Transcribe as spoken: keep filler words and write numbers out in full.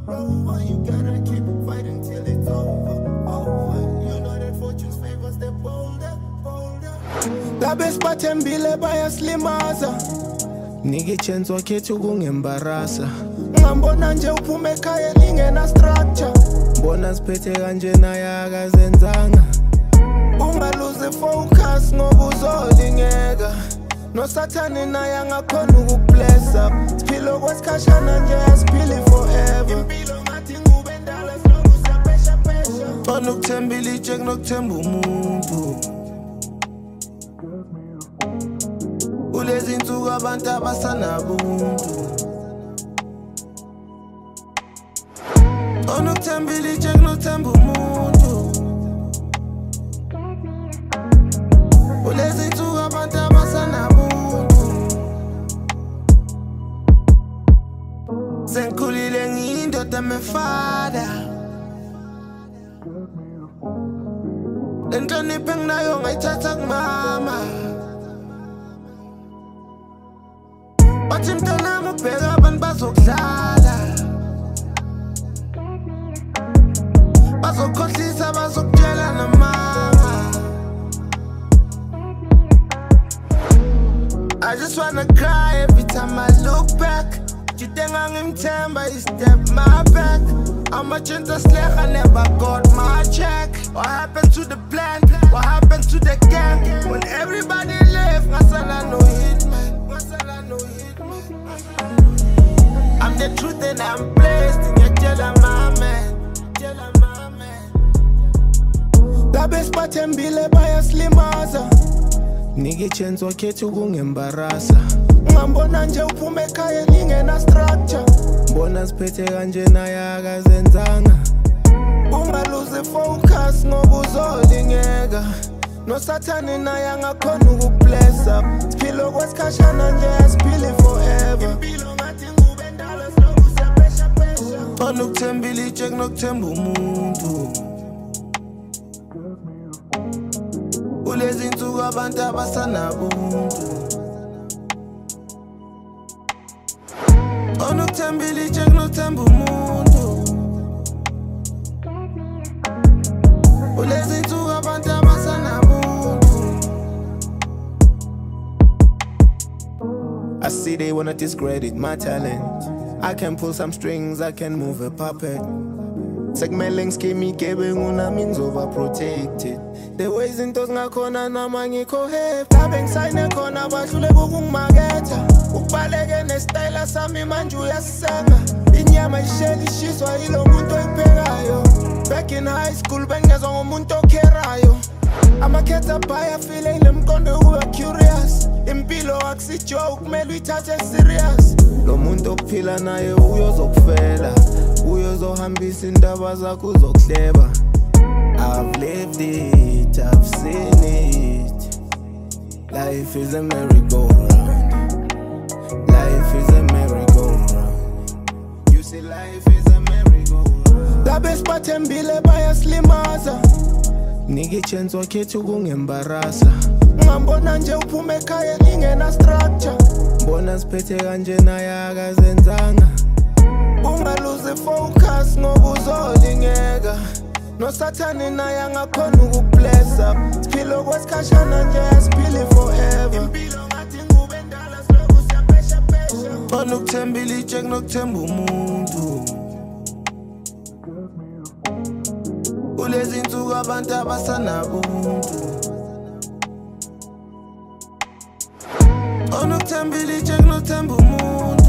rover. You gotta keep fighting till it's over, over. You know that fortune's favors the bolder, bolder. La bespathembile bayaslimaza. Nike chance wakhethu kungembarasa. Ngambona nje uphume ekhaya lingena structure. Mbona siphethe kanje naye akazenzanga. Ungaluze focus ngoba uzolingeka. No Sathane naye angakhona ukublessa. Siphilo kwesikhashana nje asiphili forever. Impilo ngathi ngube ndala siloku siyapesha pesha. Funa ukuthemba ilitshe kunokuthemba umuntu. Kulezi insuku abantu abasanabuntu. Funa ukuthemba ilitshe kunokuthemba umuntu. Kulezi insuku abantu abasanabuntu. Sengikhulile ngiyindoda mefada. Lenhlonipho enginayo ngayithatha kumama. Bathi mntanami ubheka abantu bazokudlala. Bazokhohlisa bazokutshela namama. I just wanna cry every time I look back. Jitenga ngimthemba he step my back. I'm a gentle slack, I never got my check. What happened to the plan? What happened to the gang? When everybody left, ngasala no hitman. Ngasala no hitman. I'm the truth and I'm blessed. Ngiyatshela my man. Ngiyatshela my man. La bespathembile bayaslimaza. Nike chance wakhethu kungembarasa. Ngambona nje uphume ekhaya lingena structure. Mbona siphethe kanje naye akazenzanga. Ungaluze focus ngoba uzolingeka. No Sathane naye angakhona ukublessa. Siphilo kwesikhashana nje asiphili forever. Impilo ngathi ngube ndala siloku siyapesha pesha. Funa ukuthemba ilitshe kunokuthemba umuntu. Kulezi insuku abantu abasanabuntu. Funa ukuthemba ilitshe kunokuthemba umuntu. Kulezi insuku abantu abasanabuntu. I see they wanna discredit my talent. I can pull some strings, I can move a puppet. Sekumele ngiskimi gebe ngunami ngizoba-protected. The ways into zingakhona nama ngikho happy. Labe ngisayine khona bahluleka ukungimaketha. Ukubaleke nesitayela sami manje uyasisenga. Inyama isheli ishiswa yilo muntu oyiphekayo. Back in high school bengezwa ngomuntu okherayo. Amakhetha bhaya file ilemqondo yokuba curious. Impilo akusijoke kumele uyithathe serious. Lo muntu ophila naye uyozokufela. Uyozohambisa indaba zakho uzokuhleba. I've lived it, I've seen it. Life is a merry-go-round. Life is a merry-go-round. You see life is a merry-go-round. La bespathembile bayaslimaza. Nike chance wakhethu kungembarasa. Ngambona nje uphume ekhaya lingena structure. Mbona siphethe kanje naye akazenzanga. Ungaluze focus ngoba uzolingeka. No Sathane naye angakhona ukublessa. Siphilo kwesikhashana nje asiphili forever. Impilo ngathi ngube ndala siloku siyapesha pesha. Funa ukuthemba ilitshe kunokuthemba umuntu. Kulezi insuku abantu abasanabuntu. Funa ukuthemba ilitshe kunokuthemba umuntu.